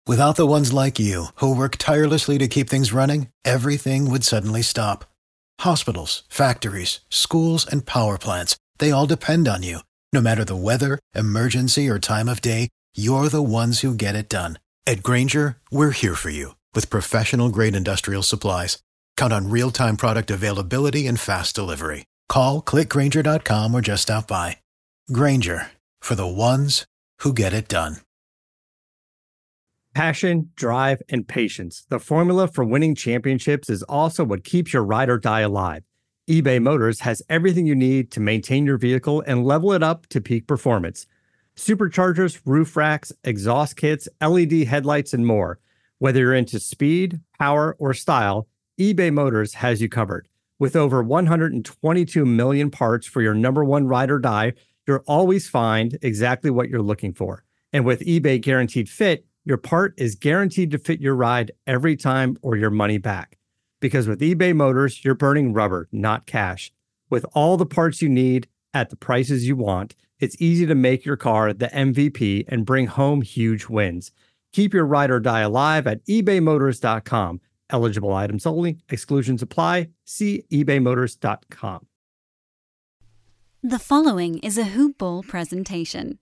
Without the ones like you, who work tirelessly to keep things running, everything would suddenly stop. Hospitals, factories, schools, and power plants, they all depend on you. No matter the weather, emergency, or time of day, you're the ones who get it done. At Grainger, we're here for you with professional-grade industrial supplies. Count on real-time product availability and fast delivery. Call, clickgrainger.com, or just stop by. Grainger, for the ones who get it done. Passion, drive, and patience. The formula for winning championships is also what keeps your ride or die alive. eBay Motors has everything you need to maintain your vehicle and level it up to peak performance. Superchargers, roof racks, exhaust kits, LED headlights, and more. Whether you're into speed, power, or style, eBay Motors has you covered. With over 122 million parts for your number one ride or die, you'll always find exactly what you're looking for. And with eBay Guaranteed Fit, your part is guaranteed to fit your ride every time or your money back. Because with eBay Motors, you're burning rubber, not cash. With all the parts you need at the prices you want, it's easy to make your car the MVP and bring home huge wins. Keep your ride or die alive at ebaymotors.com. Eligible items only. Exclusions apply. See ebaymotors.com. The following is a Hoop Ball presentation.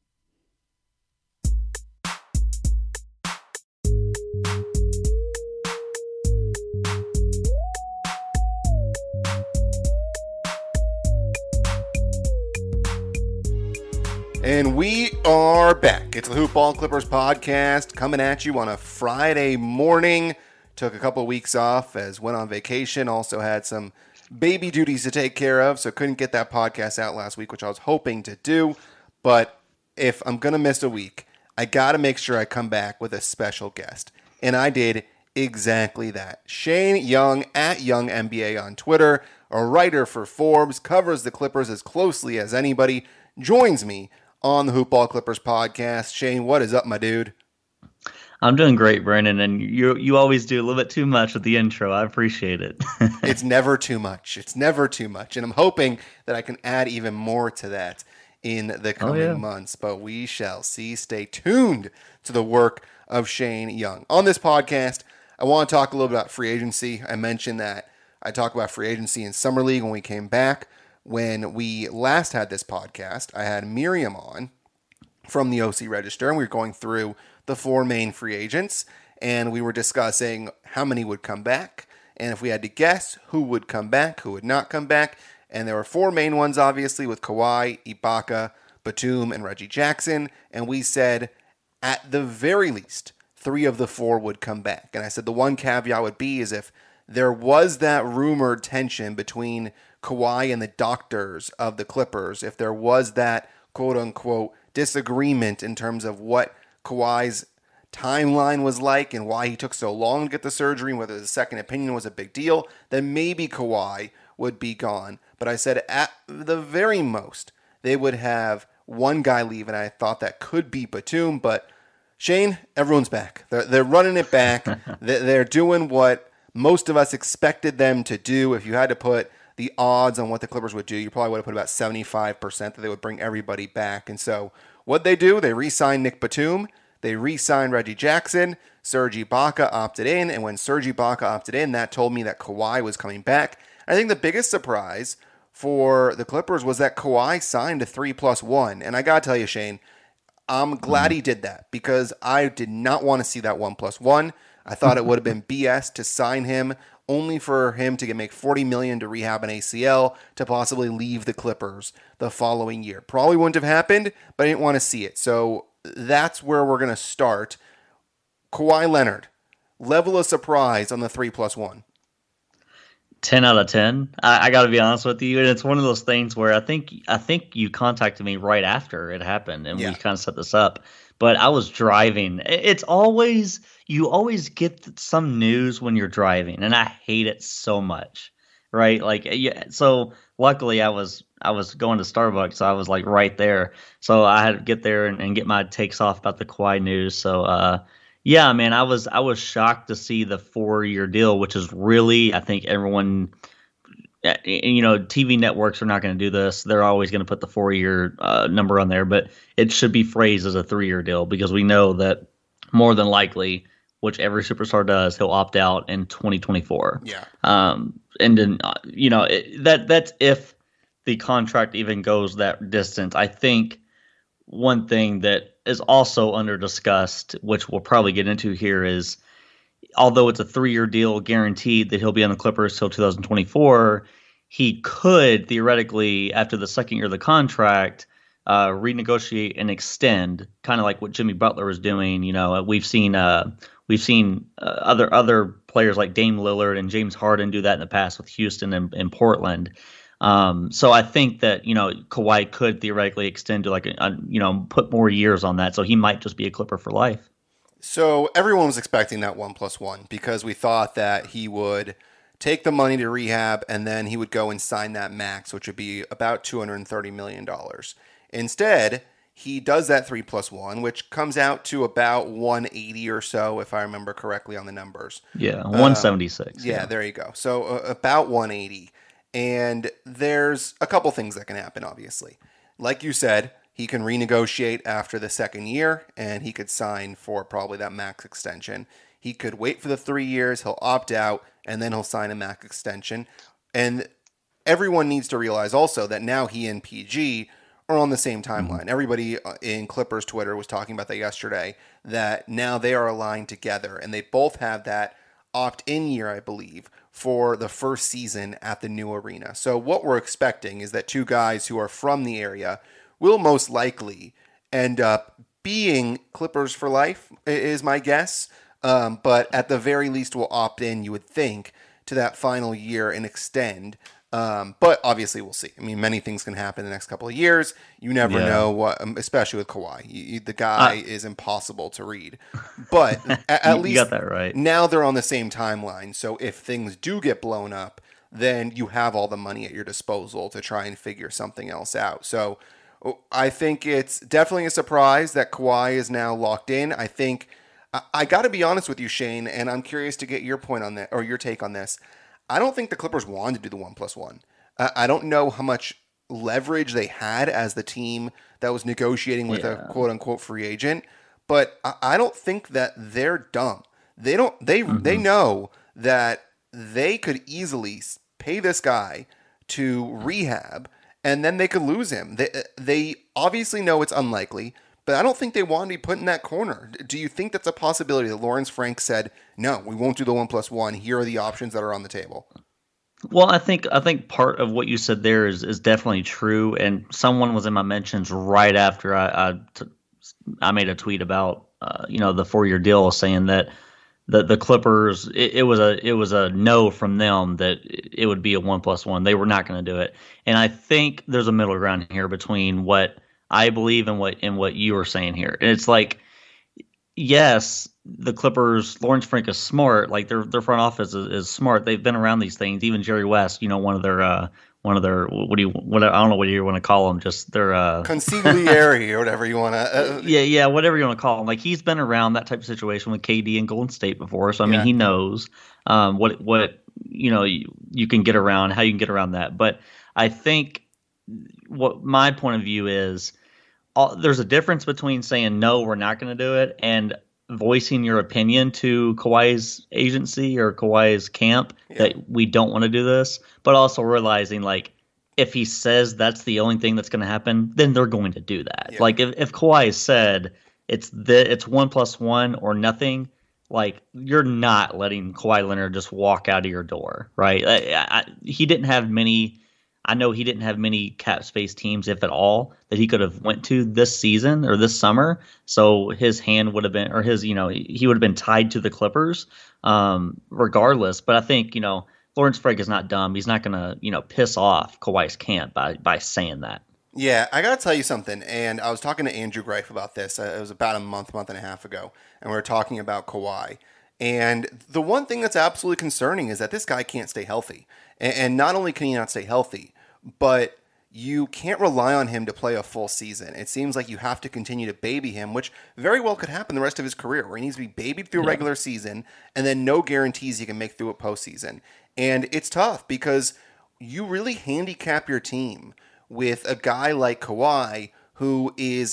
And we are back. It's the Hoop Ball Clippers podcast coming at you on a Friday morning. Took a couple of weeks off as went on vacation. Also had some baby duties to take care of, so couldn't get that podcast out last week, which I was hoping to do. But if I'm going to miss a week, I got to make sure I come back with a special guest. And I did exactly that. Shane Young at Young NBA on Twitter, a writer for Forbes, covers the Clippers as closely as anybody, joins me on the Hoop Ball Clippers podcast. Shane, what is up, my dude? I'm doing great, Brandon, and you always do a little bit too much with the intro. I appreciate it. It's never too much. It's never too much. And I'm hoping that I can add even more to that in the coming months. But we shall see. Stay tuned to the work of Shane Young. On this podcast, I want to talk a little bit about free agency. I mentioned that I talked about free agency in Summer League when we came back. When we last had this podcast, I had Miriam on from the OC Register, and we were going through the four main free agents, and we were discussing how many would come back, and if we had to guess who would come back, who would not come back. And there were four main ones, obviously, with Kawhi, Ibaka, Batum, and Reggie Jackson, and we said at the very least, three of the four would come back. And I said the one caveat would be is if there was that rumored tension between Kawhi and the doctors of the Clippers, if there was that quote-unquote disagreement in terms of what Kawhi's timeline was like and why he took so long to get the surgery and whether the second opinion was a big deal, then maybe Kawhi would be gone. But I said at the very most, they would have one guy leave, and I thought that could be Batum. But Shane, everyone's back. They're running it back. They're doing what most of us expected them to do. If you had to put the odds on what the Clippers would do, you probably would have put about 75% that they would bring everybody back. And so what they do, they re-sign Nick Batum, they re-sign Reggie Jackson, Serge Ibaka opted in, and when Serge Ibaka opted in, that told me that Kawhi was coming back. I think the biggest surprise for the Clippers was that Kawhi signed a 3+1. And I got to tell you, Shane, I'm glad he did that because I did not want to see that 1+1. I thought it would have been BS to sign him only for him to make $40 million to rehab an ACL to possibly leave the Clippers the following year. Probably wouldn't have happened, but I didn't want to see it. So that's where we're going to start. Kawhi Leonard, level of surprise on the 3+1. 10 out of 10. I got to be honest with you, and it's one of those things where I think you contacted me right after it happened, and we kind of set this up. But I was driving. It's always you always get some news when you're driving, and I hate it so much, right? Like, so luckily I was going to Starbucks, so I was like right there, so I had to get there and get my takes off about the Kawhi news. So yeah, man, I was shocked to see the 4-year deal, which is really, I think everyone, TV networks are not going to do this. They're always going to put the 4-year number on there, but it should be phrased as a 3-year deal because we know that more than likely which every superstar does, he'll opt out in 2024. Yeah. And then that's if the contract even goes that distance. I think one thing that is also under discussed, which we'll probably get into here, is although it's a 3-year deal guaranteed that he'll be on the Clippers till 2024, he could theoretically, after the second year of the contract, renegotiate and extend, kind of like what Jimmy Butler is doing. We've seen other players like Dame Lillard and James Harden do that in the past with Houston and Portland. So I think that Kawhi could theoretically extend to put more years on that. So he might just be a Clipper for life. So everyone was expecting that 1+1 because we thought that he would take the money to rehab and then he would go and sign that max, which would be about $230 million. Instead, he does that 3+1, which comes out to about 180 or so, if I remember correctly on the numbers. Yeah, 176. Yeah, there you go. So about 180. And there's a couple things that can happen, obviously. Like you said, he can renegotiate after the second year, and he could sign for probably that max extension. He could wait for the 3 years, he'll opt out, and then he'll sign a max extension. And everyone needs to realize also that now he and PG are on the same timeline. Mm-hmm. Everybody in Clippers Twitter was talking about that yesterday, that now they are aligned together, and they both have that opt-in year, I believe, for the first season at the new arena. So what we're expecting is that two guys who are from the area will most likely end up being Clippers for life, is my guess. But at the very least will opt in, you would think, to that final year and extend. But obviously we'll see. I mean, many things can happen in the next couple of years. You never know what, especially with Kawhi. The guy is impossible to read. But at least got that right. Now they're on the same timeline. So if things do get blown up, then you have all the money at your disposal to try and figure something else out. So I think it's definitely a surprise that Kawhi is now locked in. I think I got to be honest with you, Shane, and I'm curious to get your point on that or your take on this. I don't think the Clippers wanted to do the 1+1. I don't know how much leverage they had as the team that was negotiating with a quote unquote free agent, but I don't think that they're dumb. They know that they could easily pay this guy to rehab and then they could lose him. They obviously know it's unlikely, but I don't think they want to be put in that corner. Do you think that's a possibility that Lawrence Frank said, no, we won't do the 1+1. Here are the options that are on the table? Well, I think part of what you said there is definitely true. And someone was in my mentions right after I made a tweet about the 4-year deal, saying that the Clippers, it was a no from them that it would be a 1+1. They were not going to do it. And I think there's a middle ground here between what I believe and what you were saying here. And it's like, yes, the Clippers, Lawrence Frank is smart. Like their front office is smart. They've been around these things. Even Jerry West, one of their I don't know what you want to call them, just their consigliere or whatever you want to. Yeah, whatever you want to call them. Like he's been around that type of situation with KD and Golden State before, so I mean he knows what you can get around, how you can get around that. But I think what my point of view is, there's a difference between saying no, we're not going to do it, and voicing your opinion to Kawhi's agency or Kawhi's camp that we don't want to do this, but also realizing like if he says that's the only thing that's going to happen, then they're going to do that. Yeah. Like if Kawhi said it's 1+1 or nothing, like you're not letting Kawhi Leonard just walk out of your door, right? He didn't have many. I know he didn't have many cap space teams, if at all, that he could have went to this season or this summer. So his hand would have been, or he would have been tied to the Clippers, regardless. But I think, Lawrence Frank is not dumb. He's not going to, piss off Kawhi's camp by saying that. Yeah, I got to tell you something. And I was talking to Andrew Greif about this. It was about a month and a half ago. And we were talking about Kawhi. And the one thing that's absolutely concerning is that this guy can't stay healthy. And not only can he not stay healthy, but you can't rely on him to play a full season. It seems like you have to continue to baby him, which very well could happen the rest of his career, where he needs to be babied through a regular season and then no guarantees he can make through a postseason. And it's tough because you really handicap your team with a guy like Kawhi who is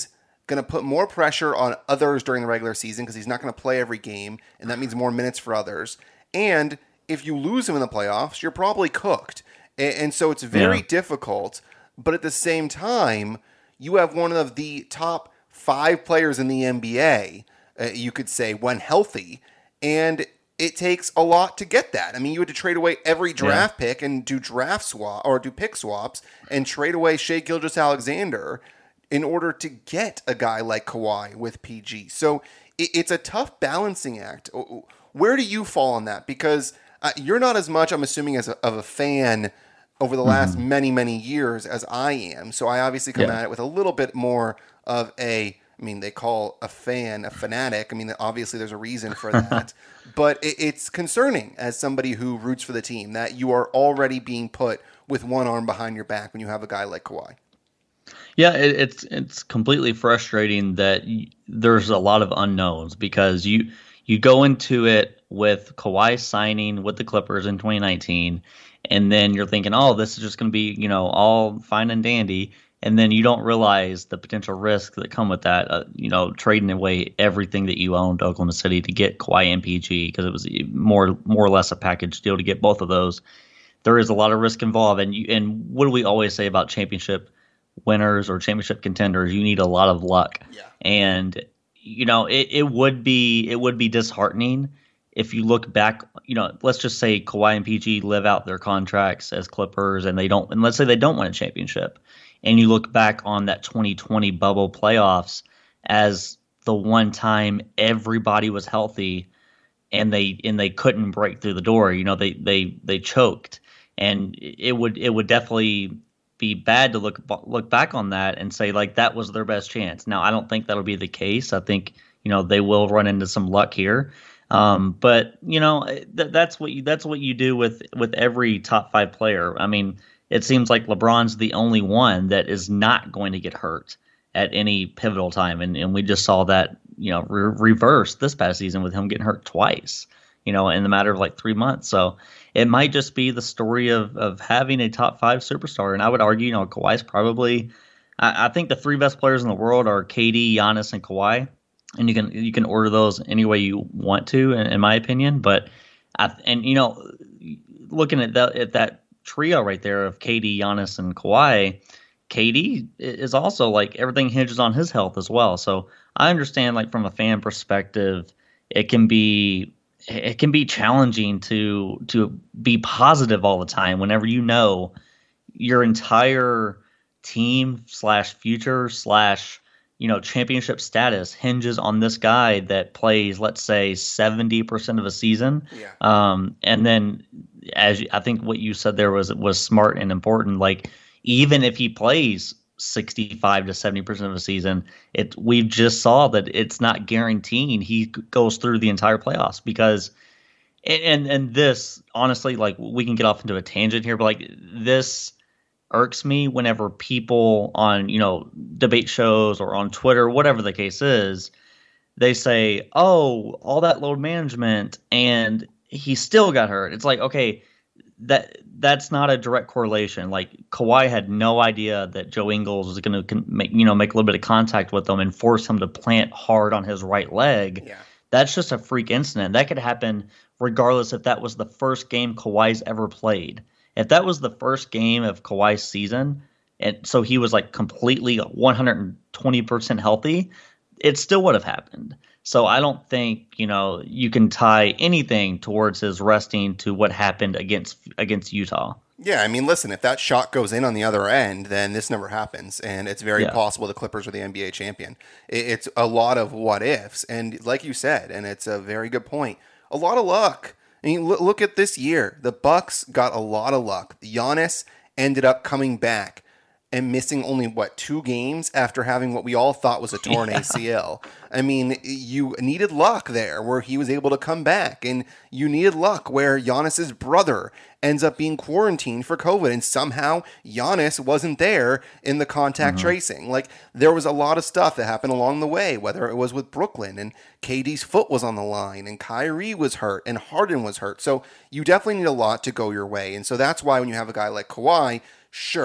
going to put more pressure on others during the regular season because he's not going to play every game, and that means more minutes for others. And if you lose him in the playoffs, you're probably cooked. And so it's very difficult. But at the same time, you have one of the top 5 players in the NBA, you could say, when healthy. And it takes a lot to get that. I mean, you had to trade away every draft pick and do pick swaps and trade away Shai Gilgeous-Alexander in order to get a guy like Kawhi with PG. So it's a tough balancing act. Where do you fall on that? Because you're not as much, I'm assuming, of a fan over the last many, many years as I am. So I obviously come at it with a little bit more of they call a fan a fanatic. I mean, obviously there's a reason for that. But it's concerning as somebody who roots for the team that you are already being put with one arm behind your back when you have a guy like Kawhi. Yeah, it's completely frustrating that there's a lot of unknowns because you go into it with Kawhi signing with the Clippers in 2019, and then you're thinking, oh, this is just going to be, all fine and dandy. And then you don't realize the potential risks that come with that, trading away everything that you owned to Oklahoma City to get Kawhi and PG because it was more or less a package deal to get both of those. There is a lot of risk involved. And what do we always say about championship winners or championship contenders? You need a lot of luck. Yeah. And, it would be disheartening if you look back, let's just say Kawhi and PG live out their contracts as Clippers and let's say they don't win a championship. And you look back on that 2020 bubble playoffs as the one time everybody was healthy and they couldn't break through the door. They choked, and it would definitely be bad to look back on that and say like that was their best chance. Now I don't think that'll be the case. I think they will run into some luck here. But that's what you do with every top 5 player. I mean, it seems like LeBron's the only one that is not going to get hurt at any pivotal time. And we just saw that, reverse this past season with him getting hurt twice, in the matter of like 3 months. So it might just be the story of having a top 5 superstar. And I would argue, Kawhi's probably, I think the 3 best players in the world are KD, Giannis, and Kawhi. And you can order those any way you want to, in my opinion. But looking at that trio right there of KD, Giannis, and Kawhi, KD is also like everything hinges on his health as well. So I understand, like from a fan perspective, it can be challenging to be positive all the time whenever your entire team / future / championship status hinges on this guy that plays, let's say, 70% of a season. Yeah. And then, as I think what you said there was smart and important. Like, even if he plays 65 to 70% of a season, we just saw that it's not guaranteeing he goes through the entire playoffs because, and this honestly, like, we can get off into a tangent here, but like this irks me whenever people on, debate shows or on Twitter, whatever the case is, they say, oh, all that load management and he still got hurt. It's like, okay, that's not a direct correlation. Like, Kawhi had no idea that Joe Ingles was going to make a little bit of contact with him and force him to plant hard on his right leg. Yeah. That's just a freak incident. That could happen regardless if that was the first game Kawhi's ever played. If that was the first game of Kawhi's season, and so he was like completely 120% healthy, it still would have happened. So I don't think, you can tie anything towards his resting to what happened against Utah. Yeah, I mean, listen, if that shot goes in on the other end, then this never happens. And it's very possible the Clippers are the NBA champion. It's a lot of what ifs. And like you said, and it's a very good point, a lot of luck. I mean, look at this year. The Bucks got a lot of luck. Giannis ended up coming back and missing only, 2 games after having what we all thought was a torn ACL. I mean, you needed luck there where he was able to come back. And you needed luck where Giannis's brother ends up being quarantined for COVID. And somehow Giannis wasn't there in the contact tracing. Like, there was a lot of stuff that happened along the way, whether it was with Brooklyn and KD's foot was on the line and Kyrie was hurt and Harden was hurt. So you definitely need a lot to go your way. And so that's why when you have a guy like Kawhi, sure,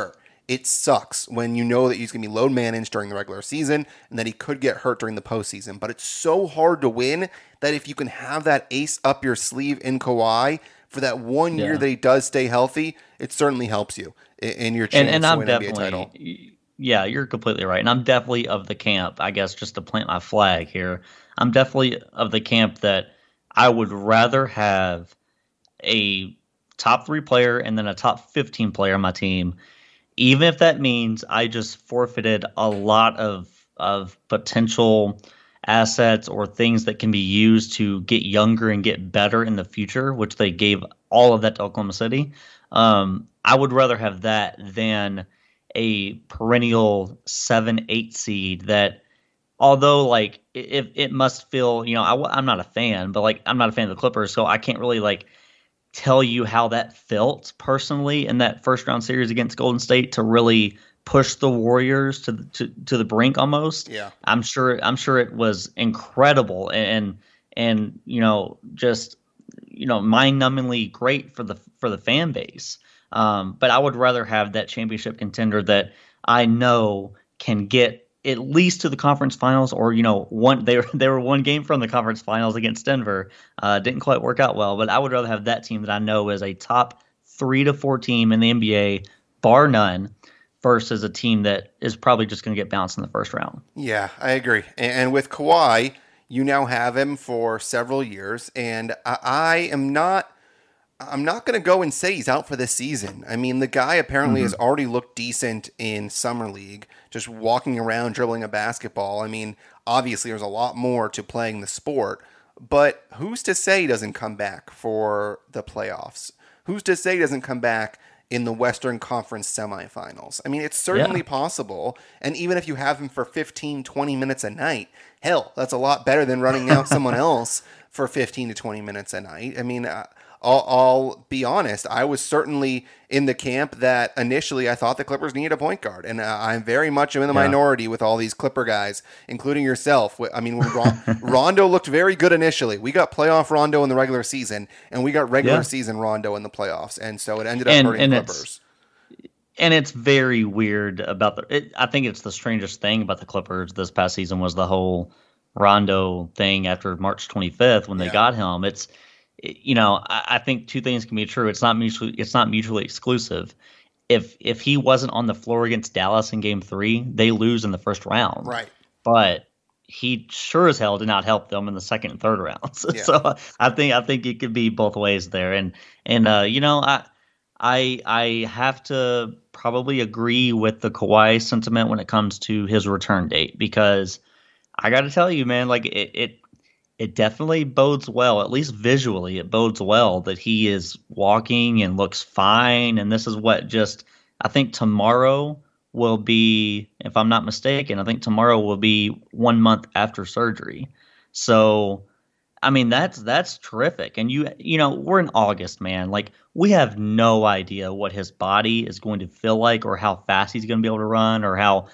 it sucks when you know that he's going to be load managed during the regular season and that he could get hurt during the postseason. But it's so hard to win that if you can have that ace up your sleeve in Kawhi for that 1 year that he does stay healthy, it certainly helps you in your chance to win an NBA title. Yeah, you're completely right. And I'm definitely of the camp, I guess, just to plant my flag here, I'm definitely of the camp that I would rather have a top 3 player and then a top 15 player on my team, even if that means I just forfeited a lot of potential assets or things that can be used to get younger and get better in the future, which they gave all of that to Oklahoma City. I would rather have that than a perennial 7-8 seed that, although like it must feel, I'm not a fan, but like I'm not a fan of the Clippers, so I can't really like tell you how that felt personally in that first round series against Golden State to really push the Warriors to the brink almost. Yeah. I'm sure it was incredible and just mind-numbingly great for the fan base. But I would rather have that championship contender that I know can get at least to the conference finals, or they were one game from the conference finals against Denver. Didn't quite work out well, but I would rather have that team that I know is a top 3 to 4 team in the NBA, bar none, versus a team that is probably just going to get bounced in the first round. Yeah, I agree. And with Kawhi, you now have him for several years, and I'm not going to go and say he's out for this season. I mean, the guy apparently has already looked decent in Summer League, just walking around dribbling a basketball. I mean, obviously there's a lot more to playing the sport, but who's to say he doesn't come back for the playoffs? Who's to say he doesn't come back in the Western Conference semifinals? I mean, it's certainly possible. And even if you have him for 15, 20 minutes a night, hell, that's a lot better than running out someone else for 15 to 20 minutes a night. I mean, I'll be honest, I was certainly in the camp that initially I thought the Clippers needed a point guard. And I'm very much in the minority with all these Clipper guys, including yourself. I mean, Rondo looked very good initially. We got playoff Rondo in the regular season, and we got regular season Rondo in the playoffs. And so it ended up hurting the Clippers. And it's very weird about I think it's the strangest thing about the Clippers this past season was the whole Rondo thing after March 25th when they got him. I think 2 things can be true. It's not mutually exclusive. If he wasn't on the floor against Dallas in Game 3, they lose in the first round. Right. But he sure as hell did not help them in the second and third rounds. Yeah. So I think it could be both ways there. And I have to probably agree with the Kawhi sentiment when it comes to his return date, because I got to tell you, man, like it definitely bodes well, at least visually, it bodes well that he is walking and looks fine. And this is I think tomorrow will be, if I'm not mistaken, I think tomorrow will be 1 month after surgery. So, I mean, that's terrific. And we're in August, man. Like, we have no idea what his body is going to feel like, or how fast he's going to be able to run, or how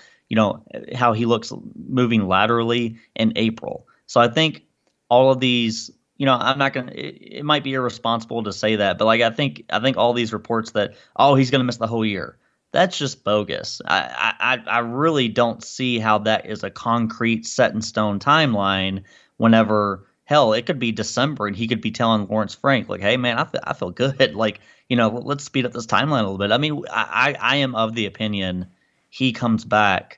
he looks moving laterally in April. So I think all of these, I'm not going to, it might be irresponsible to say that, but like, I think all these reports that, he's going to miss the whole year, that's just bogus. I really don't see how that is a concrete set in stone timeline whenever, hell, it could be December and he could be telling Lawrence Frank, like, hey man, I feel good. Like, let's speed up this timeline a little bit. I mean, I am of the opinion he comes back.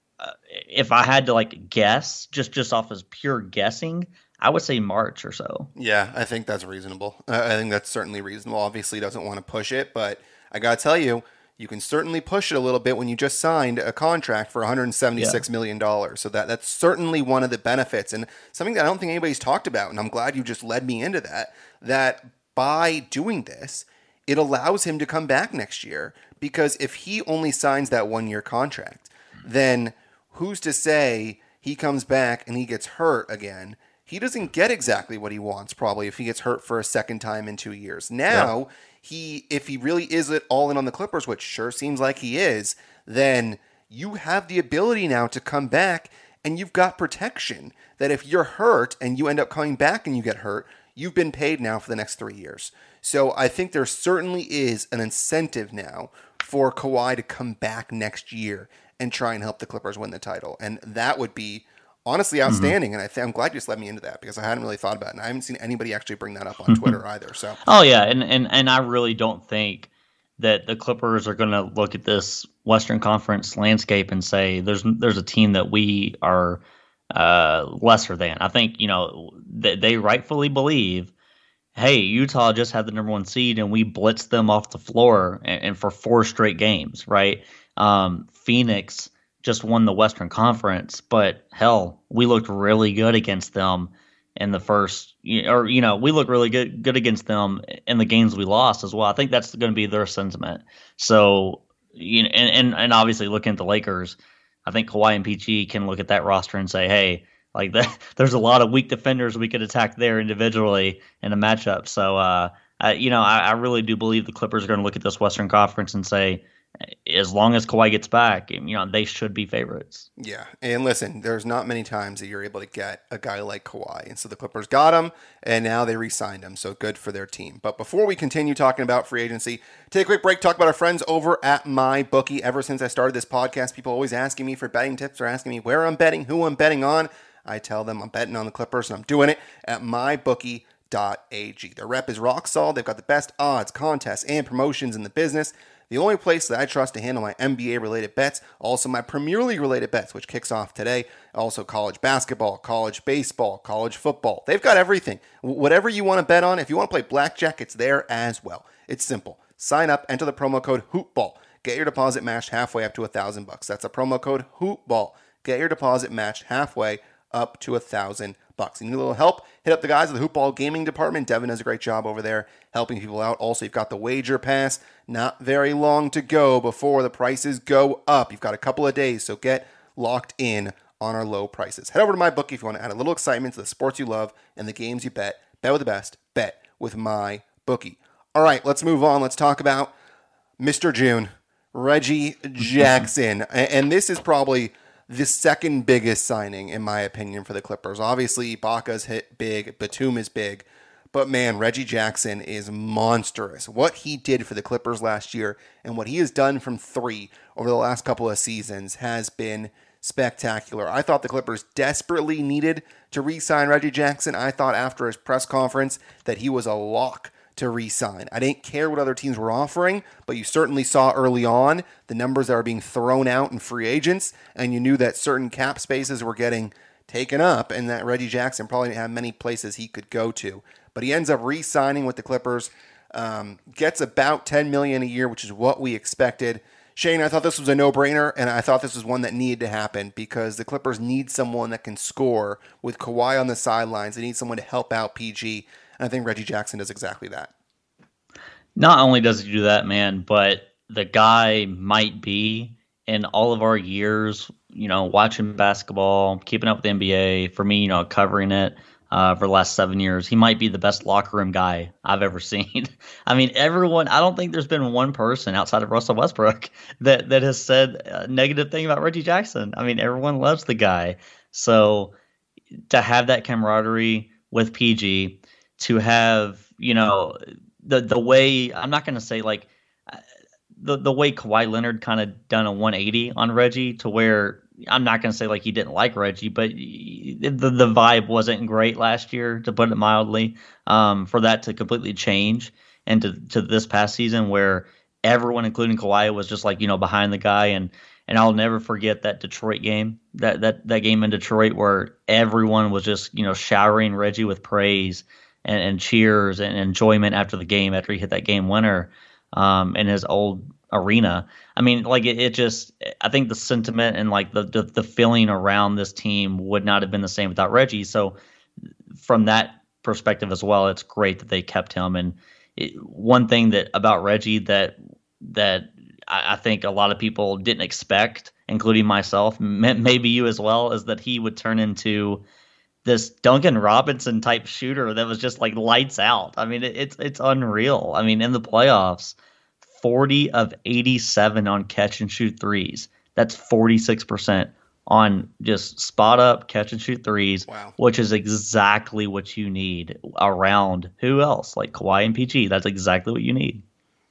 If I had to like guess, just off as pure guessing, I would say March or so. Yeah, I think that's reasonable. I think that's certainly reasonable. Obviously, he doesn't want to push it, but I got to tell you, you can certainly push it a little bit when you just signed a contract for $176 million. So that's certainly one of the benefits, and something that I don't think anybody's talked about, and I'm glad you just led me into that by doing this, it allows him to come back next year, because if he only signs that 1-year contract, then who's to say he comes back and he gets hurt again? He doesn't get exactly what he wants, probably, if he gets hurt for a second time in 2 years. Now, if he really is all in on the Clippers, which sure seems like he is, then you have the ability now to come back, and you've got protection that if you're hurt and you end up coming back and you get hurt, you've been paid now for the next 3 years. So I think there certainly is an incentive now for Kawhi to come back next year and try and help the Clippers win the title. And that would be honestly outstanding. And I'm glad you just let me into that because I hadn't really thought about it. And I haven't seen anybody actually bring that up on Twitter either. So, oh yeah. And I really don't think that the Clippers are going to look at this Western Conference landscape and say there's a team that we are lesser than. I think, they rightfully believe, hey, Utah just had the number 1 seed and we blitzed them off the floor and for 4 straight games, right? Phoenix just won the Western Conference, but hell, we looked really good against them in the first, we looked really good against them in the games we lost as well. I think that's going to be their sentiment. So, and obviously looking at the Lakers, I think Kawhi and PG can look at that roster and say, hey, like there's a lot of weak defenders we could attack there individually in a matchup. So, I really do believe the Clippers are going to look at this Western Conference and say, as long as Kawhi gets back, they should be favorites. Yeah, and listen, there's not many times that you're able to get a guy like Kawhi. And so the Clippers got him, and now they re-signed him, so good for their team. But before we continue talking about free agency, take a quick break, talk about our friends over at MyBookie. Ever since I started this podcast, people always asking me for betting tips or asking me where I'm betting, who I'm betting on. I tell them I'm betting on the Clippers, and I'm doing it at MyBookie.ag. Their rep is rock solid. They've got the best odds, contests, and promotions in the business. The only place that I trust to handle my NBA-related bets, also my Premier League-related bets, which kicks off today, also college basketball, college baseball, college football. They've got everything. Whatever you want to bet on, if you want to play blackjack, it's there as well. It's simple. Sign up, enter the promo code HOOPBALL. Get your deposit matched halfway up to $1,000. That's a promo code HOOPBALL. Get your deposit matched halfway up to $1,000. You need a little help? Hit up the guys at the Hoopball Gaming Department. Devin does a great job over there helping people out. Also, you've got the Wager Pass. Not very long to go before the prices go up. You've got a couple of days, so get locked in on our low prices. Head over to MyBookie if you want to add a little excitement to the sports you love and the games you bet. Bet with the best. Bet with MyBookie. All right, let's move on. Let's talk about Mr. June, Reggie Jackson. And this is probably the second biggest signing, in my opinion, for the Clippers. Obviously, Ibaka's hit big, Batum is big, but man, Reggie Jackson is monstrous. What he did for the Clippers last year and what he has done from 3 over the last couple of seasons has been spectacular. I thought the Clippers desperately needed to re-sign Reggie Jackson. I thought after his press conference that he was a lock to re-sign. I didn't care what other teams were offering, but you certainly saw early on the numbers that are being thrown out in free agents, and you knew that certain cap spaces were getting taken up and that Reggie Jackson probably didn't have many places he could go to. But he ends up re-signing with the Clippers, gets about $10 million a year, which is what we expected. Shane, I thought this was a no-brainer, and I thought this was one that needed to happen because the Clippers need someone that can score with Kawhi on the sidelines. They need someone to help out PG. And I think Reggie Jackson does exactly that. Not only does he do that, man, but the guy might be, in all of our years, watching basketball, keeping up with the NBA, for me, covering it for the last 7 years, he might be the best locker room guy I've ever seen. I mean, I don't think there's been one person outside of Russell Westbrook that has said a negative thing about Reggie Jackson. I mean, everyone loves the guy. So to have that camaraderie with PG, to have, the way, I'm not going to say like the way Kawhi Leonard kind of done a 180 on Reggie, to where I'm not going to say like he didn't like Reggie, but the vibe wasn't great last year, to put it mildly, for that to completely change and to this past season where everyone, including Kawhi, was just like, behind the guy. And I'll never forget that Detroit game, that game in Detroit where everyone was just, showering Reggie with praise and cheers and enjoyment after the game, after he hit that game winner in his old arena. I mean, like it just, I think the sentiment and like the feeling around this team would not have been the same without Reggie. So from that perspective as well, it's great that they kept him. And one thing that about Reggie that I think a lot of people didn't expect, including myself, maybe you as well, is that he would turn into this Duncan Robinson type shooter that was just like lights out. I mean, it's unreal. I mean, in the playoffs, 40 of 87 on catch and shoot threes. That's 46% on just spot up catch and shoot threes. Wow. Which is exactly what you need around who else? Like Kawhi and PG. That's exactly what you need.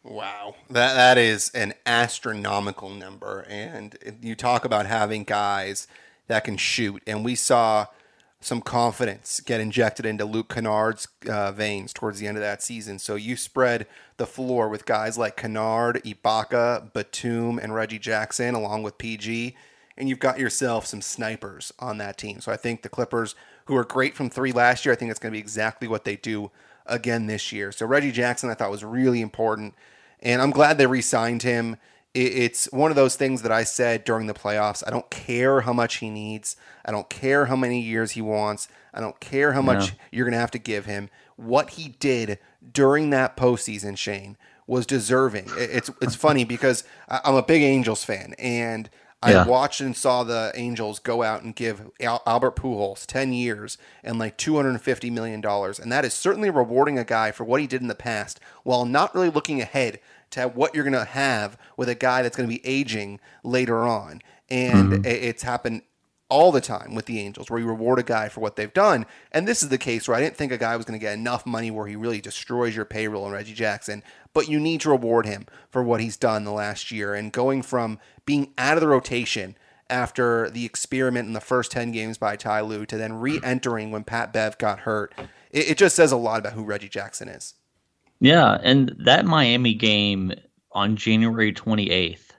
Wow, that is an astronomical number. And you talk about having guys that can shoot, and we saw some confidence get injected into Luke Kennard's veins towards the end of that season. So you spread the floor with guys like Kennard, Ibaka, Batum, and Reggie Jackson, along with PG, and you've got yourself some snipers on that team. So I think the Clippers, who were great from three last year, I think it's going to be exactly what they do again this year. So Reggie Jackson I thought was really important, and I'm glad they re-signed him. It's one of those things that I said during the playoffs. I don't care how much he needs. I don't care how many years he wants. I don't care how much you're going to have to give him. What he did during that postseason, Shane, was deserving. It's funny because I'm a big Angels fan, and I watched and saw the Angels go out and give Albert Pujols 10 years and like $250 million. And that is certainly rewarding a guy for what he did in the past while not really looking ahead to what you're going to have with a guy that's going to be aging later on. And it's happened all the time with the Angels where you reward a guy for what they've done. And this is the case where I didn't think a guy was going to get enough money where he really destroys your payroll in Reggie Jackson, but you need to reward him for what he's done the last year. And going from being out of the rotation after the experiment in the first 10 games by Ty Lue to then re-entering when Pat Bev got hurt, it just says a lot about who Reggie Jackson is. Yeah, and that Miami game on January 28th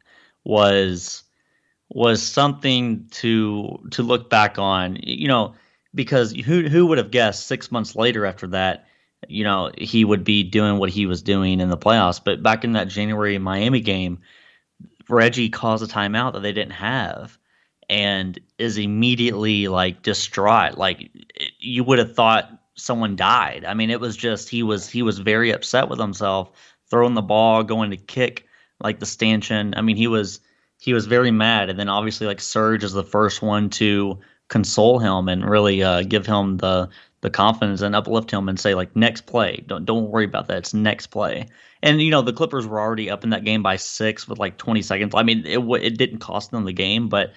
was something to look back on, because who would have guessed 6 months later after that, he would be doing what he was doing in the playoffs. But back in that January Miami game, Reggie calls a timeout that they didn't have and is immediately like distraught. Like you would have thought someone died. I mean, it was just he was very upset with himself, throwing the ball, going to kick like the stanchion. I mean, he was very mad. And then obviously like Serge is the first one to console him and really give him the confidence and uplift him and say like next play. Don't worry about that. It's next play. And the Clippers were already up in that game by 6 with like 20 seconds. I mean, it didn't cost them the game, but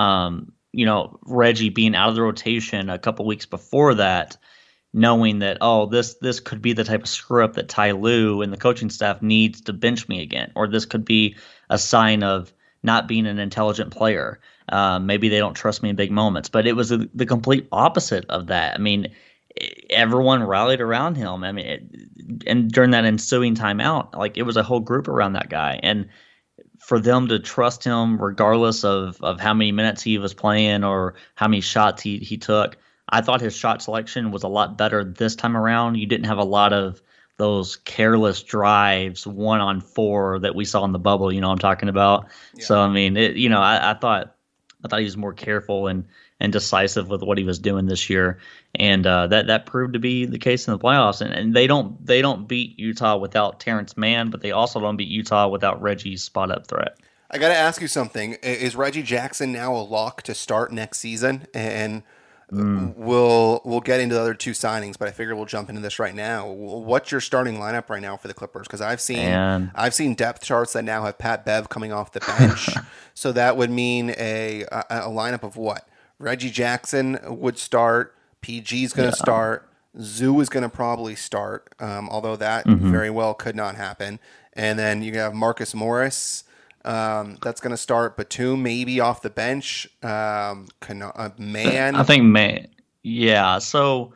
Reggie being out of the rotation a couple weeks before that, knowing that, this could be the type of screw up that Ty Lue and the coaching staff needs to bench me again, or this could be a sign of not being an intelligent player. Maybe they don't trust me in big moments, but it was the complete opposite of that. I mean, everyone rallied around him. I mean, and during that ensuing timeout, like it was a whole group around that guy, and for them to trust him regardless of how many minutes he was playing or how many shots he took. I thought his shot selection was a lot better this time around. You didn't have a lot of those careless drives 1-on-4 that we saw in the bubble. I'm talking about. Yeah. So I mean, I thought he was more careful and decisive with what he was doing this year, and that proved to be the case in the playoffs. And they don't beat Utah without Terrence Mann, but they also don't beat Utah without Reggie's spot up threat. I got to ask you something: is Reggie Jackson now a lock to start next season? And we'll get into the other two signings, but I figure we'll jump into this right now. What's your starting lineup right now for the Clippers? Because I've seen depth charts that now have Pat Bev coming off the bench, so that would mean a lineup of what? Reggie Jackson would start. PG's going to start. Zoo is going to probably start, although that very well could not happen. And then you have Marcus Morris. That's going to start. Batum maybe off the bench. Mann. I think Mann. Yeah. So,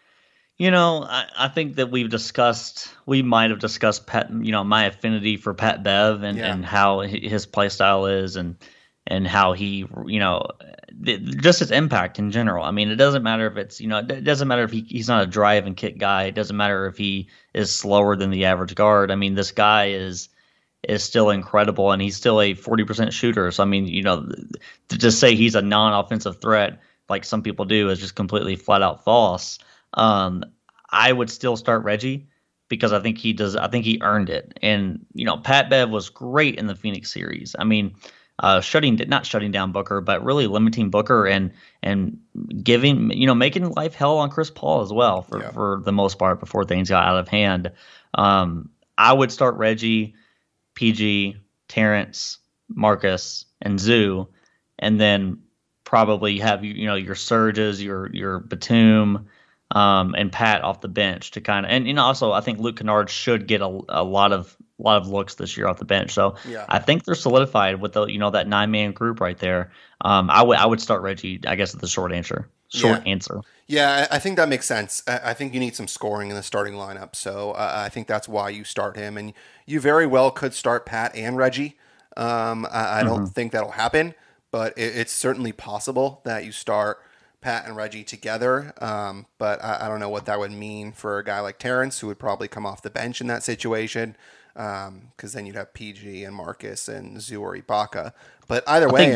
I think that we might have discussed Pat, my affinity for Pat Bev and how his play style is and how he, just his impact in general. I mean, it doesn't matter if it's, it doesn't matter if he's not a drive and kick guy. It doesn't matter if he is slower than the average guard. I mean, this guy is still incredible, and he's still a 40% shooter. So, I mean, to just say he's a non-offensive threat like some people do is just completely flat out false. I would still start Reggie because I think he does. I think he earned it. And, Pat Bev was great in the Phoenix series. I mean, not shutting down Booker, but really limiting Booker and giving, making life hell on Chris Paul as well for the most part before things got out of hand. I would start Reggie, PG, Terrence, Marcus, and Zoo, and then probably have your Surges, your Batum, and Pat off the bench to kind of, and also I think Luke Kennard should get a lot of of looks this year off the bench. So Yeah. I think they're solidified with the that 9-man group right there. I would start Reggie. I guess is the short answer. Answer. Yeah, I think that makes sense. I think you need some scoring in the starting lineup, so I think that's why you start him, and you very well could start Pat and Reggie. I don't think that'll happen, but it's certainly possible that you start Pat and Reggie together. But I don't know what that would mean for a guy like Terrence, who would probably come off the bench in that situation, because then you'd have PG and Marcus and Zoo or Ibaka. But either way,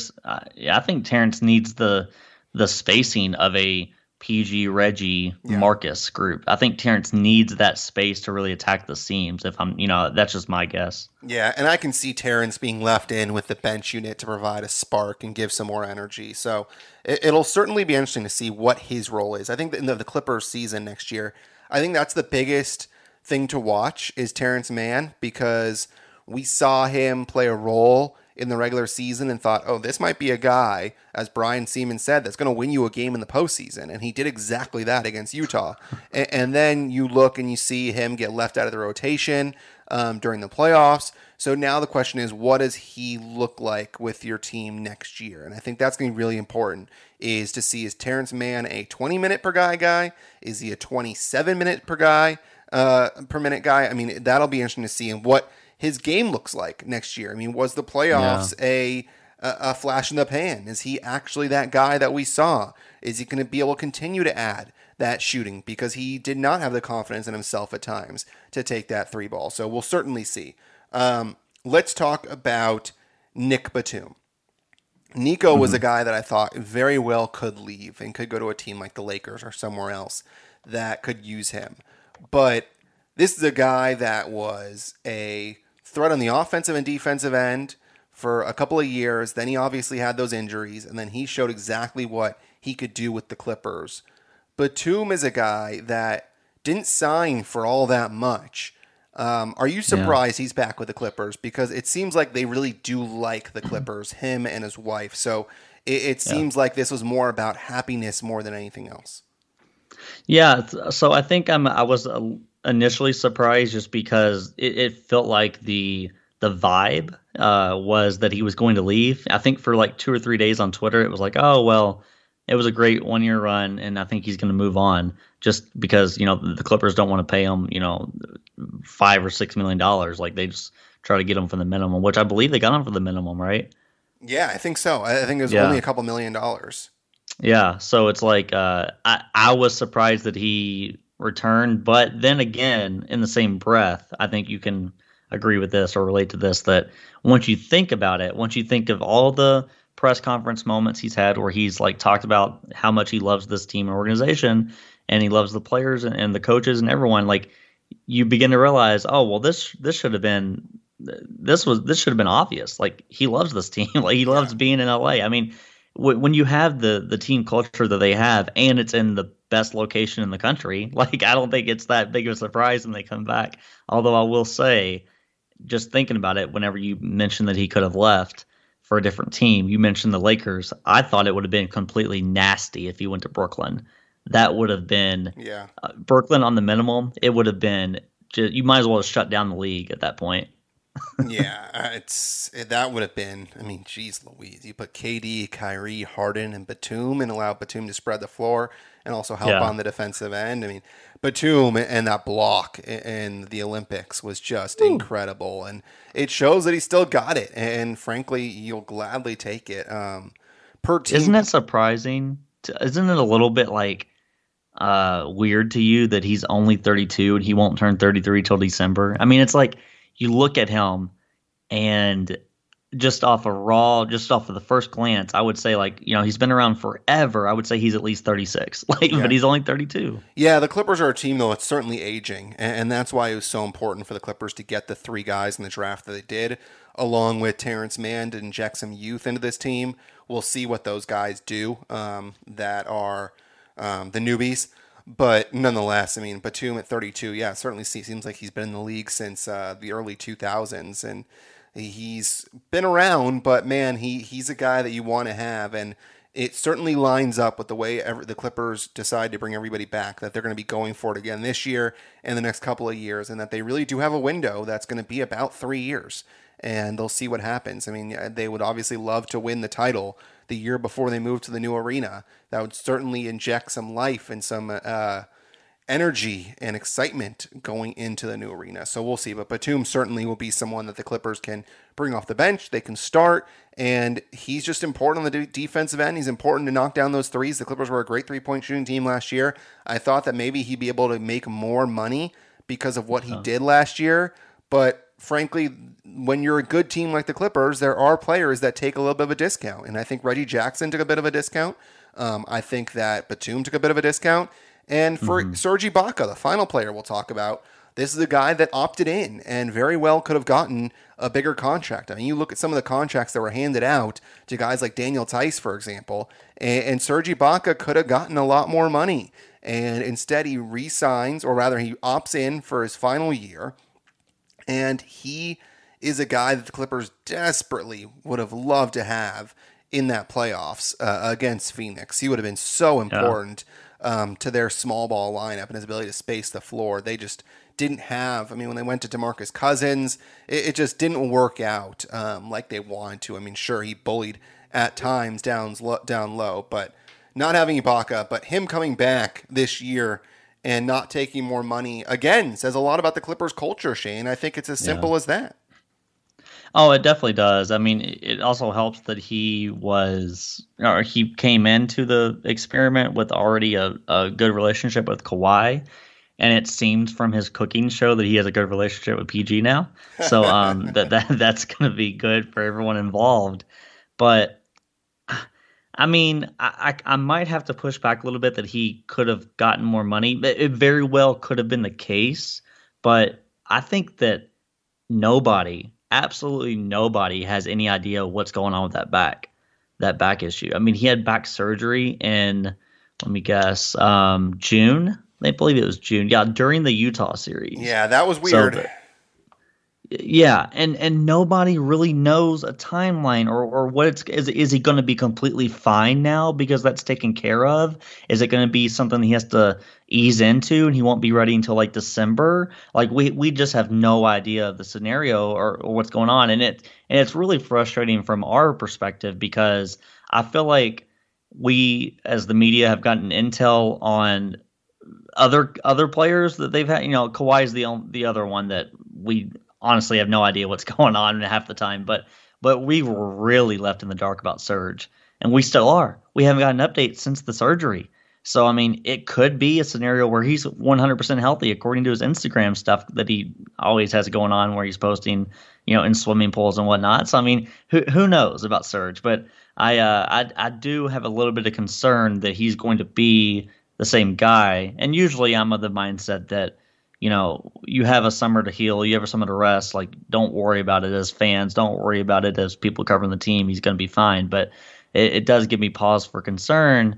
I think Terrence needs the spacing of a PG, Reggie, Marcus group. I think Terrence needs that space to really attack the seams. If I'm, that's just my guess. Yeah, and I can see Terrence being left in with the bench unit to provide a spark and give some more energy. So it'll certainly be interesting to see what his role is. I think that in the Clippers season next year, I think that's the biggest thing to watch is Terrence Mann, because we saw him play a role in the regular season and thought, oh, this might be a guy, as Brian Seaman said, that's going to win you a game in the postseason. And he did exactly that against Utah. And then you look and you see him get left out of the rotation during the playoffs. So now the question is, what does he look like with your team next year? And I think that's going to be really important, is to see, is Terrence Mann a 20-minute per guy? Is he a 27-minute per minute guy? I mean, that'll be interesting to see, and what his game looks like next year. I mean, was the playoffs a flash in the pan? Is he actually that guy that we saw? Is he going to be able to continue to add that shooting? Because he did not have the confidence in himself at times to take that three ball. So we'll certainly see. Let's talk about Nick Batum. Nico was a guy that I thought very well could leave and could go to a team like the Lakers or somewhere else that could use him. But this is a guy that was a threat on the offensive and defensive end for a couple of years. Then he obviously had those injuries, and then he showed exactly what he could do with the Clippers. Batum is a guy that didn't sign for all that much. Are you surprised he's back with the Clippers? Because it seems like they really do like the Clippers, him and his wife. So it seems like this was more about happiness more than anything else. Yeah, so I think I was initially surprised just because it felt like the vibe was that he was going to leave. I think for like 2 or 3 days on Twitter, it was like, oh, well, it was a great 1-year run, and I think he's going to move on just because, the Clippers don't want to pay him, $5 or $6 million. Like, they just try to get him for the minimum, which I believe they got him for the minimum, right? Yeah, I think so. I think it was only a couple $1 million. Yeah, so it's like I was surprised that he returned, but then again, in the same breath, I think you can agree with this or relate to this, that once you think about it, once you think of all the press conference moments he's had where he's like talked about how much he loves this team and organization, and he loves the players and the coaches and everyone, like you begin to realize, oh well, this should have been obvious. Like he loves this team, like he loves being in LA. I mean, when you have the team culture that they have, and it's in the best location in the country, like I don't think it's that big of a surprise when they come back. Although I will say, just thinking about it, whenever you mentioned that he could have left for a different team, you mentioned the Lakers. I thought it would have been completely nasty if he went to Brooklyn. That would have been Brooklyn on the minimum. It would have been you might as well have shut down the league at that point. That would have been, I mean, geez Louise. You put KD, Kyrie, Harden, and Batum and allow Batum to spread the floor and also help on the defensive end. I mean, Batum and that block in the Olympics was just incredible. And it shows that he still got it. And frankly, you'll gladly take it. Per team. Isn't it surprising? Isn't it a little bit like weird to you that he's only 32 and he won't turn 33 till December? I mean, it's like, you look at him, and just off of the first glance, I would say, like, he's been around forever. I would say he's at least 36, but he's only 32. Yeah, the Clippers are a team, though, it's certainly aging, and that's why it was so important for the Clippers to get the 3 guys in the draft that they did, along with Terrence Mann, to inject some youth into this team. We'll see what those guys do that are the newbies. But nonetheless, I mean, Batum at 32, it certainly seems like he's been in the league since the early 2000s, and he's been around. But man, he's a guy that you want to have, and it certainly lines up with the way the Clippers decide to bring everybody back, that they're going to be going for it again this year and the next couple of years, and that they really do have a window that's going to be about 3 years, and they'll see what happens. I mean, they would obviously love to win the title the year before they move to the new arena. That would certainly inject some life and some energy and excitement going into the new arena. So we'll see. But Batum certainly will be someone that the Clippers can bring off the bench. They can start, and he's just important on the defensive end. He's important to knock down those threes. The Clippers were a great three-point shooting team last year. I thought that maybe he'd be able to make more money because of what he did last year. But frankly, when you're a good team like the Clippers, there are players that take a little bit of a discount. And I think Reggie Jackson took a bit of a discount. I think that Batum took a bit of a discount. And for Serge Ibaka, the final player we'll talk about, this is a guy that opted in and very well could have gotten a bigger contract. I mean, you look at some of the contracts that were handed out to guys like Daniel Tice, for example, and Serge Ibaka could have gotten a lot more money. And instead he re-signs, or rather he opts in for his final year. And he is a guy that the Clippers desperately would have loved to have in that playoffs against Phoenix. He would have been so important to their small ball lineup and his ability to space the floor. They just didn't have, I mean, when they went to DeMarcus Cousins, it just didn't work out like they wanted to. I mean, sure, he bullied at times down low, but not having Ibaka, but him coming back this year and not taking more money, again, says a lot about the Clippers culture, Shane. I think it's as simple as that. Oh, it definitely does. I mean, it also helps that he came into the experiment with already a good relationship with Kawhi, and it seems from his cooking show that he has a good relationship with PG now. So that's going to be good for everyone involved. But I mean, I might have to push back a little bit that he could have gotten more money. It very well could have been the case, but I think that absolutely nobody has any idea what's going on with that back issue. I mean, he had back surgery in, let me guess, June. I believe it was June. Yeah, during the Utah series. Yeah, that was weird. Yeah, and nobody really knows a timeline or what is he going to be completely fine now because that's taken care of? Is it going to be something he has to ease into and he won't be ready until like December? Like we just have no idea of the scenario or what's going on, and it's really frustrating from our perspective because I feel like we as the media have gotten intel on other players that they've had. You know, Kawhi's the other one that we honestly have no idea what's going on half the time, but we were really left in the dark about Serge, and we still are. We haven't got an update since the surgery. So, I mean, it could be a scenario where he's 100% healthy according to his Instagram stuff that he always has going on where he's posting, you know, in swimming pools and whatnot. So, I mean, who knows about Serge? But I do have a little bit of concern that he's going to be the same guy. And usually I'm of the mindset that, you know, you have a summer to heal, you have a summer to rest. Like, don't worry about it as fans. Don't worry about it as people covering the team. He's going to be fine. But it does give me pause for concern.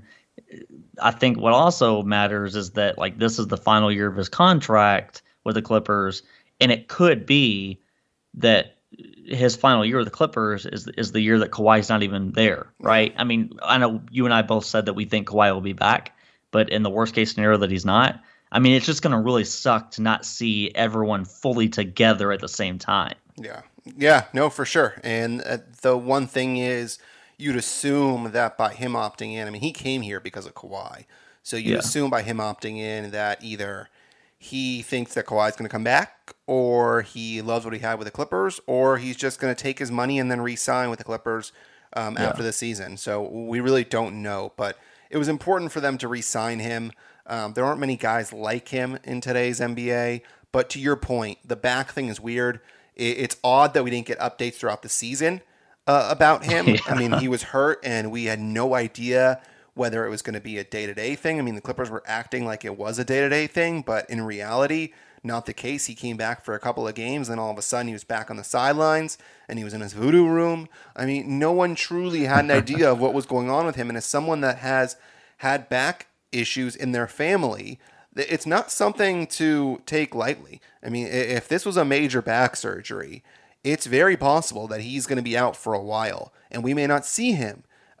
I think what also matters is that, like, this is the final year of his contract with the Clippers, and it could be that his final year with the Clippers is the year that Kawhi's not even there, right? I mean, I know you and I both said that we think Kawhi will be back, but in the worst case scenario that he's not, I mean, it's just going to really suck to not see everyone fully together at the same time. Yeah, no, for sure. And the one thing is, you'd assume that by him opting in, I mean, he came here because of Kawhi. So you'd assume by him opting in that either he thinks that Kawhi's going to come back, or he loves what he had with the Clippers, or he's just going to take his money and then re-sign with the Clippers after the season. So we really don't know. But it was important for them to re-sign him. There aren't many guys like him in today's NBA. But to your point, the back thing is weird. It's odd that we didn't get updates throughout the season about him. Yeah. I mean, he was hurt, and we had no idea whether it was going to be a day-to-day thing. I mean, the Clippers were acting like it was a day-to-day thing, but in reality, not the case. He came back for a couple of games, and all of a sudden he was back on the sidelines, and he was in his voodoo room. I mean, no one truly had an idea of what was going on with him, and as someone that has had back issues in their family, it's not something to take lightly. I mean, if this was a major back surgery, it's very possible that he's going to be out for a while, and we may not see him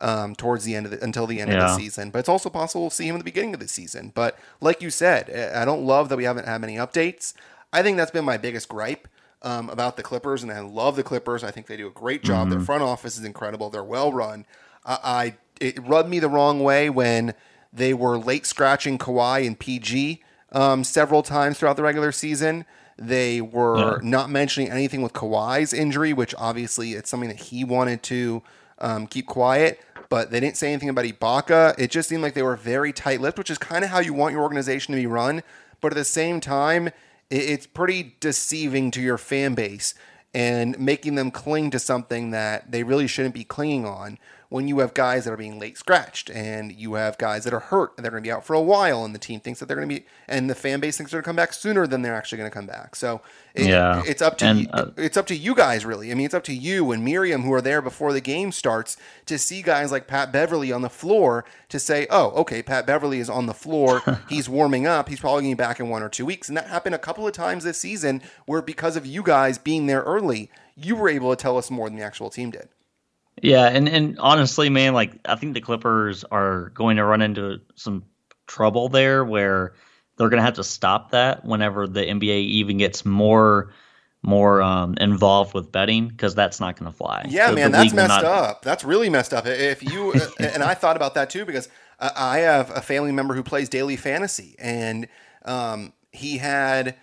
towards the end of until the end of the season. But it's also possible we'll see him at the beginning of the season. But like you said, I don't love that we haven't had many updates. I think that's been my biggest gripe about the Clippers, and I love the Clippers. I think they do a great job. Their front office is incredible. They're well run. It rubbed me the wrong way when they were late scratching Kawhi and PG several times throughout the regular season. They were not mentioning anything with Kawhi's injury, which obviously it's something that he wanted to keep quiet. But they didn't say anything about Ibaka. It just seemed like they were very tight-lipped, which is kind of how you want your organization to be run. But at the same time, it's pretty deceiving to your fan base and making them cling to something that they really shouldn't be clinging on when you have guys that are being late scratched and you have guys that are hurt and they're going to be out for a while, and the team thinks that they're going to be, and the fan base thinks they're going to come back sooner than they're actually going to come back. So it's up to it's up to you guys, really. I mean, it's up to you and Miriam, who are there before the game starts, to see guys like Pat Beverly on the floor to say, oh, okay, Pat Beverly is on the floor. He's warming up. He's probably going to be back in 1 or 2 weeks. And that happened a couple of times this season where, because of you guys being there early, you were able to tell us more than the actual team did. Yeah, and honestly, man, like, I think the Clippers are going to run into some trouble there where they're going to have to stop that whenever the NBA even gets more involved with betting, because that's not going to fly. Yeah, man, that's messed up. That's really messed up. If you and I thought about that too, because I have a family member who plays daily fantasy, and he had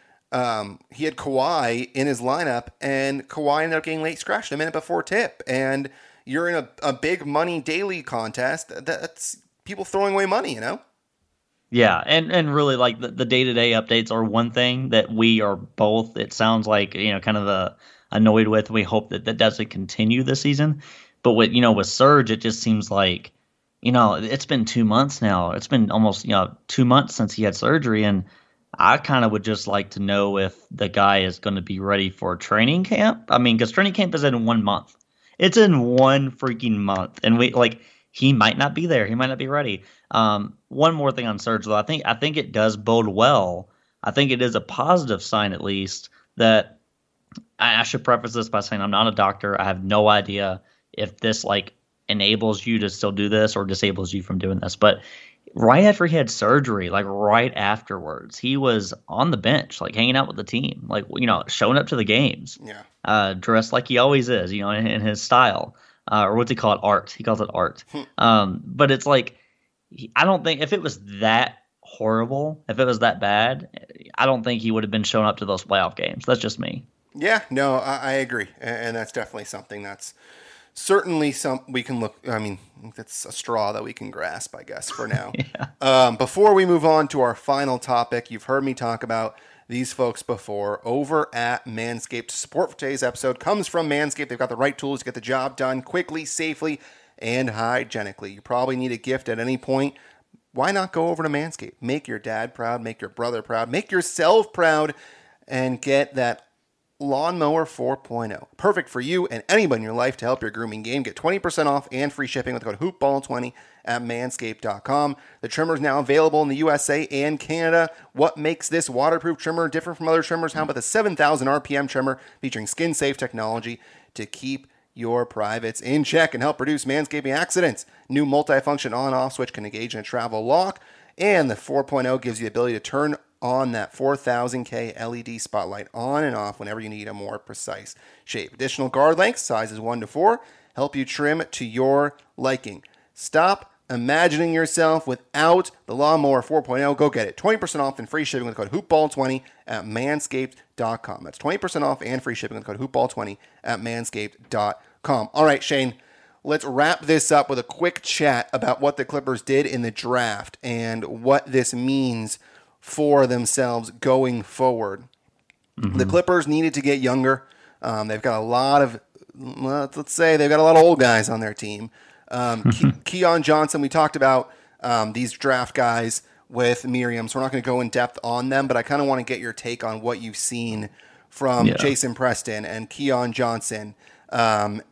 Kawhi in his lineup, and Kawhi ended up getting late scratched a minute before tip, and you're in a big money daily contest. That's people throwing away money, you know? Yeah, and really, like, the day-to-day updates are one thing that we are both, it sounds like, kind of annoyed with. We hope that doesn't continue this season. But with Serge, it just seems like, it's been 2 months now. It's been almost, 2 months since he had surgery, and I kind of would just like to know if the guy is going to be ready for training camp. I mean, because training camp is in 1 month. It's in 1 freaking month, and he might not be there. He might not be ready. One more thing on Serge, though. I think it does bode well. I think it is a positive sign, at least, that I should preface this by saying I'm not a doctor. I have no idea if this enables you to still do this or disables you from doing this. But right after he had surgery, right afterwards, he was on the bench, hanging out with the team, showing up to the games. Yeah. Dressed like he always is, in his style. Or what's he call it? Art. He calls it art. But it's I don't think, if it was that horrible, if it was that bad, I don't think he would have been showing up to those playoff games. That's just me. Yeah, no, I agree. And that's definitely something that's certainly we can look, I mean, that's a straw that we can grasp, I guess, for now. Yeah. Before we move on to our final topic, you've heard me talk about these folks before over at Manscaped. Support for today's episode comes from Manscaped. They've got the right tools to get the job done quickly, safely, and hygienically. You probably need a gift at any point. Why not go over to Manscaped? Make your dad proud, make your brother proud, make yourself proud, and get that Lawnmower 4.0. Perfect for you and anybody in your life to help your grooming game. Get 20% off and free shipping with the code HoopBall20 at manscaped.com. The trimmer is now available in the USA and Canada. What makes this waterproof trimmer different from other trimmers? How about the 7,000 RPM trimmer featuring skin-safe technology to keep your privates in check and help reduce manscaping accidents? New multifunction on-off switch can engage in a travel lock, and the 4.0 gives you the ability to turn on that 4000K LED spotlight on and off whenever you need a more precise shape. Additional guard lengths, sizes 1 to 4, help you trim to your liking. Stop imagining yourself without the Lawnmower 4.0. Go get it. 20% off and free shipping with the code HoopBall20 at manscaped.com. That's 20% off and free shipping with the code HoopBall20 at manscaped.com. All right, Shane, let's wrap this up with a quick chat about what the Clippers did in the draft and what this means for themselves going forward. Mm-hmm. The Clippers needed to get younger. They've got a lot of, let's say they've got a lot of old guys on their team. Keon Johnson, we talked about these draft guys with Miriam, so we're not going to go in depth on them, but I kind of want to get your take on what you've seen from Jason Preston and Keon Johnson, and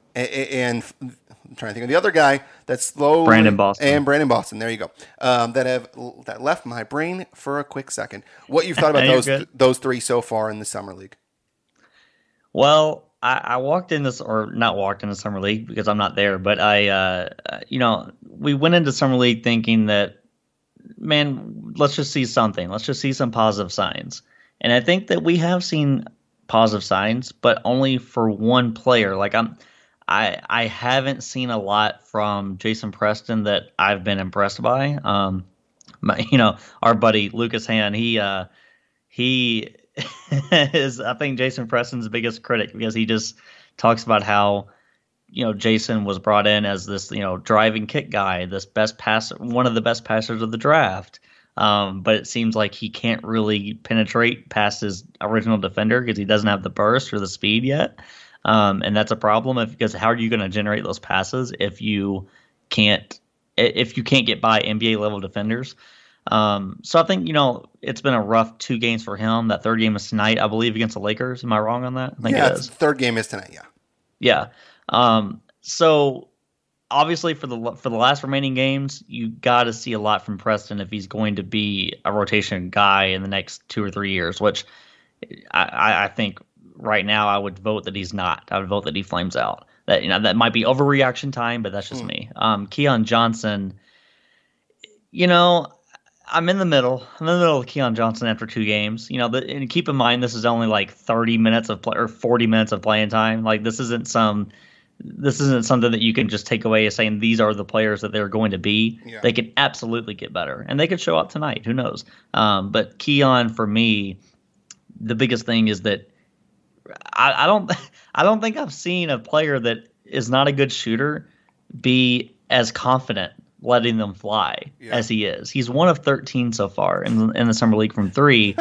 I'm trying to think of the other guy that's slowly Brandon Boston. There you go. That left my brain for a quick second. What you've thought about those three so far in the summer league? Well, I walked in this, or not walked into Summer League because I'm not there, but we went into Summer League thinking that, man, let's just see something. Let's just see some positive signs. And I think that we have seen positive signs, but only for one player. Like I haven't seen a lot from Jason Preston that I've been impressed by. Our buddy Lucas Hand, he is, I think, Jason Preston's biggest critic because he just talks about how, Jason was brought in as this, driving kick guy, this best passer, one of the best passers of the draft. But it seems like he can't really penetrate past his original defender because he doesn't have the burst or the speed yet. And that's a problem because how are you going to generate those passes if you can't get by NBA level defenders? So I think, it's been a rough 2 games for him. That third game is tonight, I believe, against the Lakers. Am I wrong on that? I think it is. Third game is tonight. Yeah. Yeah. So obviously for the last remaining games, you got to see a lot from Preston if he's going to be a rotation guy in the next 2 or 3 years, which I think right now I would vote that he's not. I would vote that he flames out. That might be overreaction time, but that's just me. Keon Johnson, I'm in the middle. I'm in the middle of Keon Johnson after 2 games. And keep in mind this is only like 30 minutes of play or 40 minutes of playing time. Like this isn't something that you can just take away as saying these are the players that they're going to be. Yeah. They can absolutely get better, and they could show up tonight. Who knows? But Keon, for me, the biggest thing is that I don't think I've seen a player that is not a good shooter be as confident letting them fly as he is. He's 1 of 13 so far in the Summer League from 3.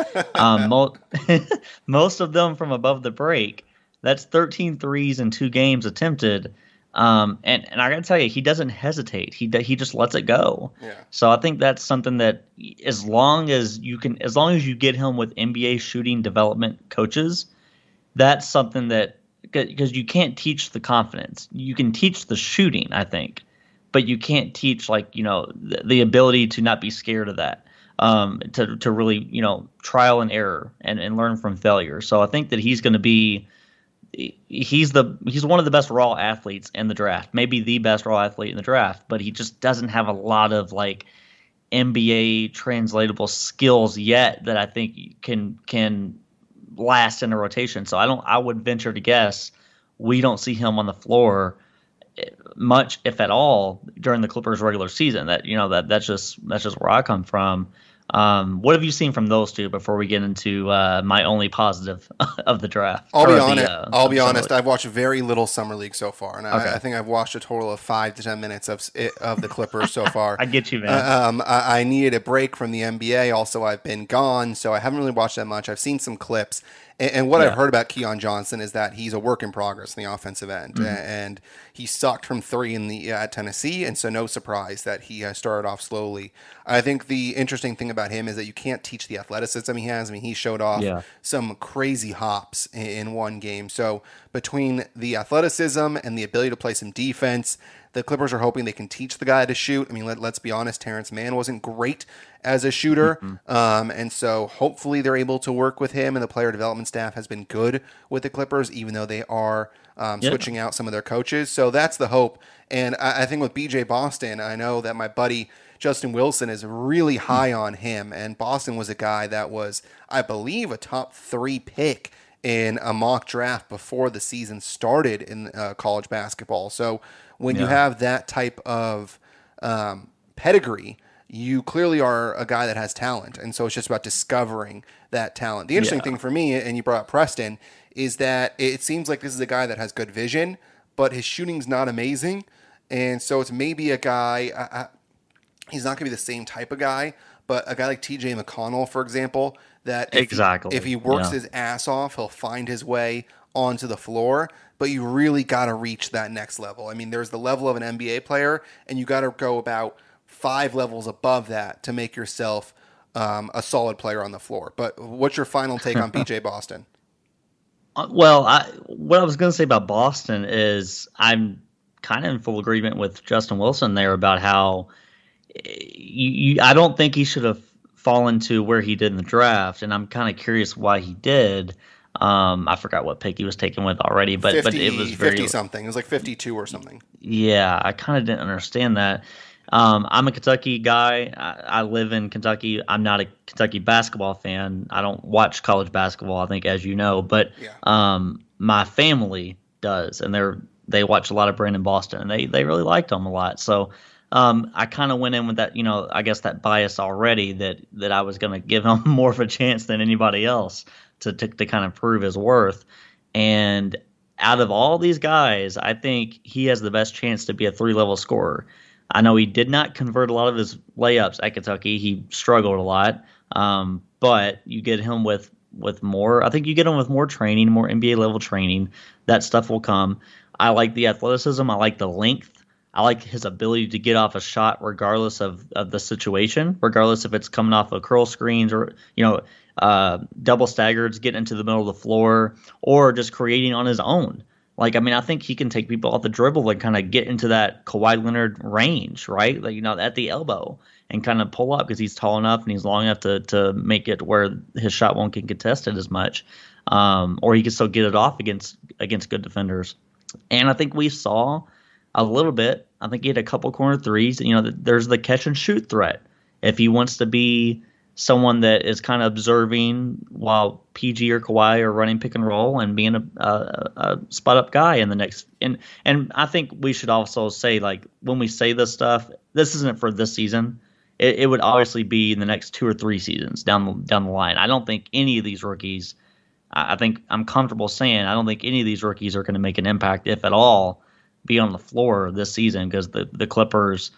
Most of them from above the break. That's 13 threes in 2 games attempted. And I got to tell you, he doesn't hesitate. He just lets it go. Yeah. So I think that's something that as long as you get him with NBA shooting development coaches, that's something that, because you can't teach the confidence. You can teach the shooting, I think, but you can't teach the ability to not be scared of that. To really trial and error and learn from failure. So I think that he's going to be. He's one of the best raw athletes in the draft, maybe the best raw athlete in the draft, but he just doesn't have a lot of NBA translatable skills yet that I think can last in a rotation. So I would venture to guess we don't see him on the floor much, if at all, during the Clippers regular season. That's just where I come from. What have you seen from those two before we get into my only positive of the draft? I'll be honest. I've watched very little Summer League so far, and okay. I think I've watched a total of 5 to 10 minutes of the Clippers so far. I get you, man. I needed a break from the NBA. Also, I've been gone, so I haven't really watched that much. I've seen some clips. And what I've heard about Keon Johnson is that he's a work in progress in the offensive end, and he sucked from 3 at Tennessee, and so no surprise that he started off slowly. I think the interesting thing about him is that you can't teach the athleticism he has. I mean, he showed off some crazy hops in 1 game. So between the athleticism and the ability to play some defense, the Clippers are hoping they can teach the guy to shoot. I mean, let's be honest, Terrence Mann wasn't great as a shooter. And so hopefully they're able to work with him, and the player development staff has been good with the Clippers, even though they are switching out some of their coaches. So that's the hope. And I think with BJ Boston, I know that my buddy Justin Wilson is really high on him. And Boston was a guy that was, I believe, a top 3 pick in a mock draft before the season started in college basketball. So when you have that type of pedigree, you clearly are a guy that has talent. And so it's just about discovering that talent. The interesting thing for me, and you brought up Preston, is that it seems like this is a guy that has good vision, but his shooting's not amazing. And so it's maybe a guy, he's not going to be the same type of guy, but a guy like TJ McConnell, for example, that if he works his ass off, he'll find his way onto the floor. But you really got to reach that next level. I mean, there's the level of an NBA player, and you got to go about 5 levels above that to make yourself a solid player on the floor. But what's your final take on BJ Boston? Well, what I was going to say about Boston is I'm kind of in full agreement with Justin Wilson there about how I don't think he should have fallen to where he did in the draft, and I'm kind of curious why he did. I forgot what pick he was taken with already, but 50, it was very 50 something. It was like 52 or something. Yeah, I kind of didn't understand that. I'm a Kentucky guy. I live in Kentucky. I'm not a Kentucky basketball fan. I don't watch college basketball, I think, as you know, but my family does, and they watch a lot of Brandon Boston, and they really liked him a lot. So I kind of went in with that, I guess that bias already that I was going to give him more of a chance than anybody else to kind of prove his worth. And out of all these guys, I think he has the best chance to be a 3-level scorer. I know he did not convert a lot of his layups at Kentucky. He struggled a lot, but you get him with more. I think you get him with more training, more NBA level training. That stuff will come. I like the athleticism. I like the length. I like his ability to get off a shot regardless of the situation, regardless if it's coming off of curl screens or double staggers, getting into the middle of the floor, or just creating on his own. Like, I mean, I think he can take people off the dribble and kind of get into that Kawhi Leonard range, right? Like, at the elbow and kind of pull up because he's tall enough and he's long enough to make it where his shot won't get contested as much. Or he can still get it off against good defenders. And I think we saw a little bit. I think he had a couple corner threes. There's the catch and shoot threat. If he wants to be someone that is kind of observing while PG or Kawhi are running pick and roll and being a spot up guy in the next. And I think we should also say, like, when we say this stuff, this isn't for this season. It would obviously be in the next 2 or 3 seasons down the line. I don't think any of these rookies. I think I'm comfortable saying I don't think any of these rookies are going to make an impact, if at all, be on the floor this season, because the Clippers.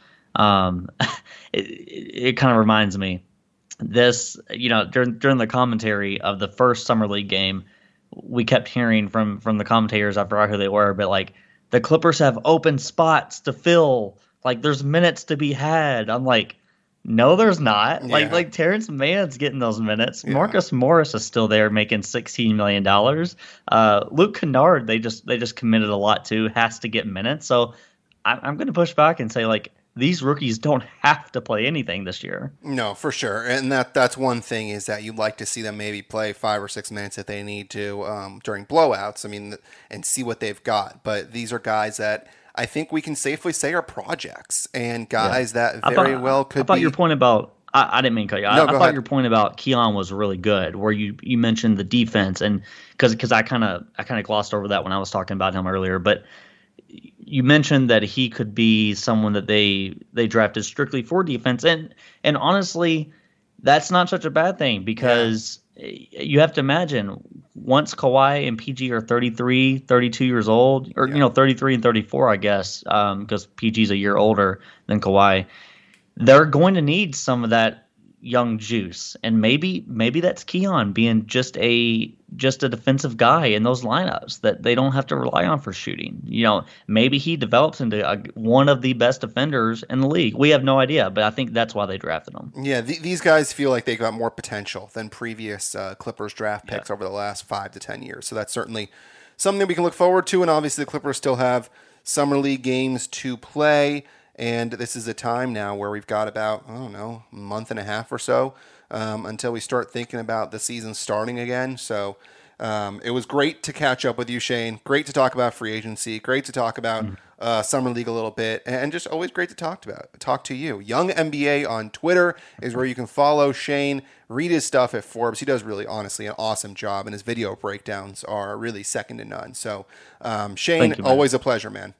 It kind of reminds me. This, during the commentary of the first Summer League game, we kept hearing from the commentators, I forgot who they were, but like, the Clippers have open spots to fill. Like, there's minutes to be had. I'm like, no, there's not. Yeah. Like Terrence Mann's getting those minutes. Yeah. Marcus Morris is still there making $16 million. Luke Kennard, they just committed a lot to, has to get minutes. So I'm going to push back and say, like, these rookies don't have to play anything this year. No, for sure. And that's one thing, is that you'd like to see them maybe play 5 or 6 minutes if they need to during blowouts. I mean, and see what they've got. But these are guys that I think we can safely say are projects, and guys that very well could be. Your point about I didn't mean to cut you. No, I thought your point about Keon was really good, where you mentioned the defense, and because I kind of glossed over that when I was talking about him earlier, but. You mentioned that he could be someone that they drafted strictly for defense, and honestly, that's not such a bad thing, because you have to imagine, once Kawhi and PG are 33, 32 years old, or 33 and 34, I guess, because PG's a year older than Kawhi, they're going to need some of that young juice, and maybe that's Keon being just a defensive guy in those lineups that they don't have to rely on for shooting. Maybe he develops into one of the best defenders in the league. We have no idea, but I think that's why they drafted him. Yeah, these guys feel like they got more potential than previous Clippers draft picks over the last 5 to 10 years. So that's certainly something we can look forward to. And obviously, the Clippers still have Summer League games to play. And this is a time now where we've got about, a month and a half or so until we start thinking about the season starting again. So it was great to catch up with you, Shane. Great to talk about free agency. Great to talk about Summer League a little bit. And just always great to talk to you. Young NBA on Twitter is where you can follow Shane. Read his stuff at Forbes. He does really, honestly, an awesome job. And his video breakdowns are really second to none. So, Shane, always a pleasure, man.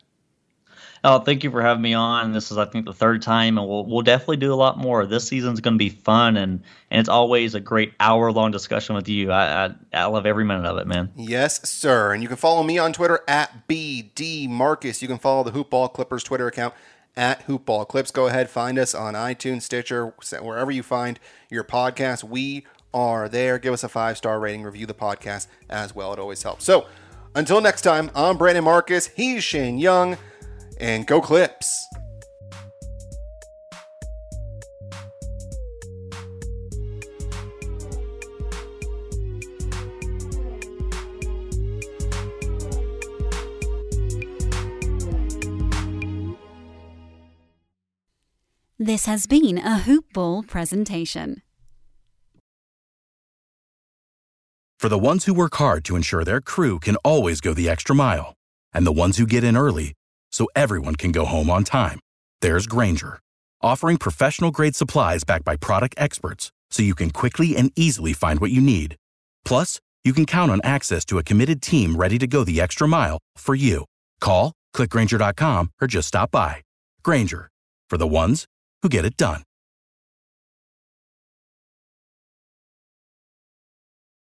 Oh, thank you for having me on. This is, I think, the 3rd time, and we'll definitely do a lot more. This season's going to be fun, and it's always a great hour-long discussion with you. I love every minute of it, man. Yes, sir. And you can follow me on Twitter at BDMarcus. You can follow the Hoopball Clippers Twitter account at Hoopball Clips. Go ahead, find us on iTunes, Stitcher, wherever you find your podcast. We are there. Give us a 5-star rating. Review the podcast as well. It always helps. So, until next time, I'm Brandon Marcus. He's Shane Young. And go Clips! This has been a Hoop Ball presentation. For the ones who work hard to ensure their crew can always go the extra mile, and the ones who get in early so everyone can go home on time, there's Grainger, offering professional-grade supplies backed by product experts so you can quickly and easily find what you need. Plus, you can count on access to a committed team ready to go the extra mile for you. Call, click Grainger.com, or just stop by. Grainger, for the ones who get it done.